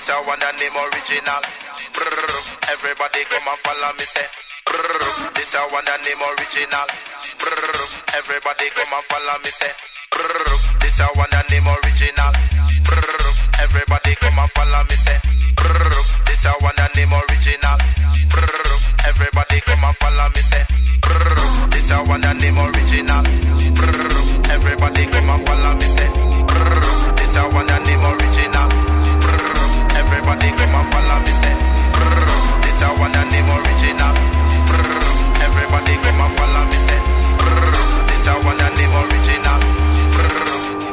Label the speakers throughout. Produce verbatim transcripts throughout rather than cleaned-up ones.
Speaker 1: This a one and name original. Brrr. Everybody come and follow me say. Brrr. This a one and name original. Brrr. Everybody come and follow me say. Brrr. This a one and name original. Brrr. Everybody come and follow me say. Brrr. This a one and name original. Brrr. Everybody come and follow me say. Brrr. This a one and name original. Brrr. Everybody come and follow me say. Brrr. This a one and name original. Brrr. Everybody come and follow me say. Brrr. This a one and name original. Brrr. Everybody come and follow me say. Brrr. This a one and name original. Brrr.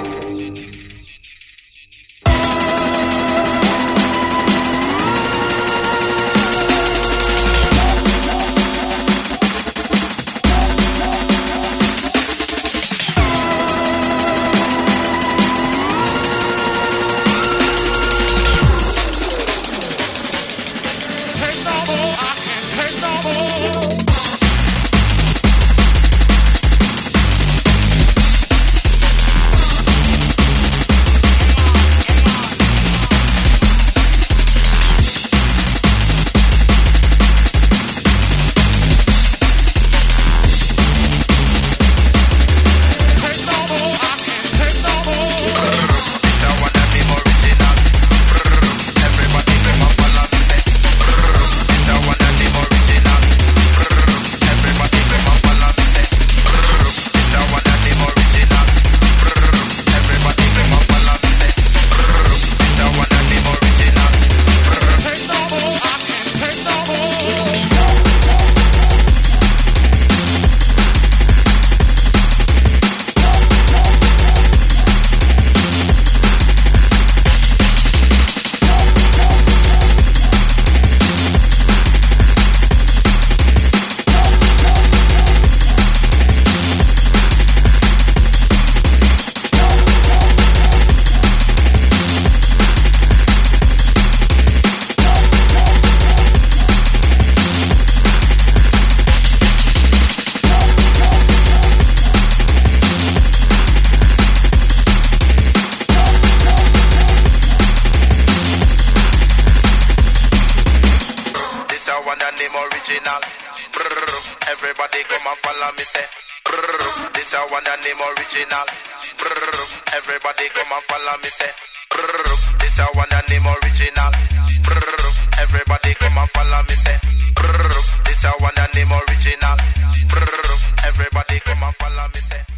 Speaker 1: Original. Brrr. Everybody come and follow me say. Brrr. This a one and name original. Brrr. Everybody come and follow me say. Brrr. This a one and name original. Brrr. Everybody come and follow me say. Brrr. This a one and name original. Brrr. Everybody come and follow me say.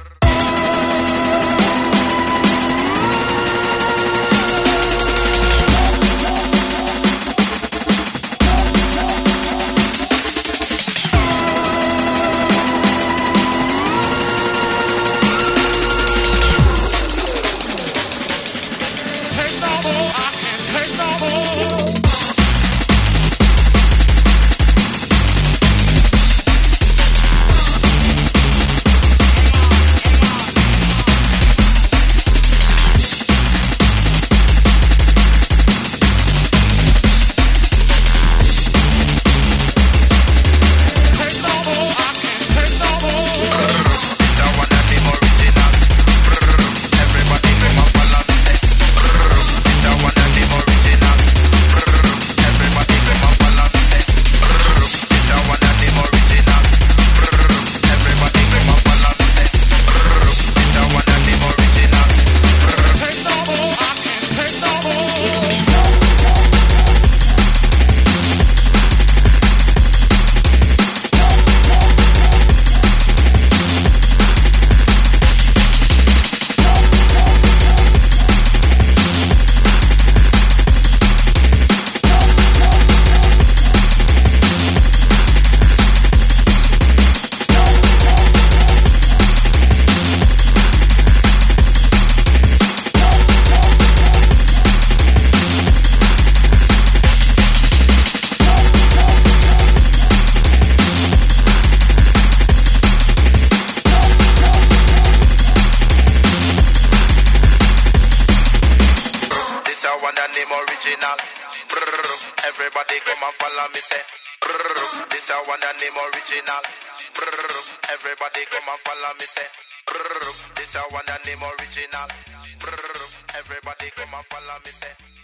Speaker 1: Original. Brrr. Everybody come and follow me say. Brrr. This a one and name original. Brrr. Everybody come and follow me say. Brrr. This a one and name original. Brrr. Everybody come and follow me say.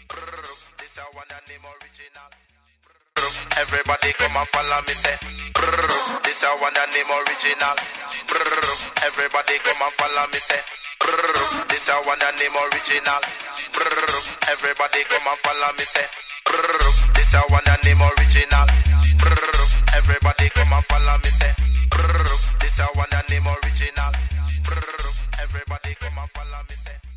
Speaker 1: This a one and name original. Everybody come and follow me say. This a one and name original. Everybody come and follow me say. This a one and name original. Everybody come and follow me say. This a one and name original. Everybody come and follow me say. This a one and name original. Everybody come and follow me say.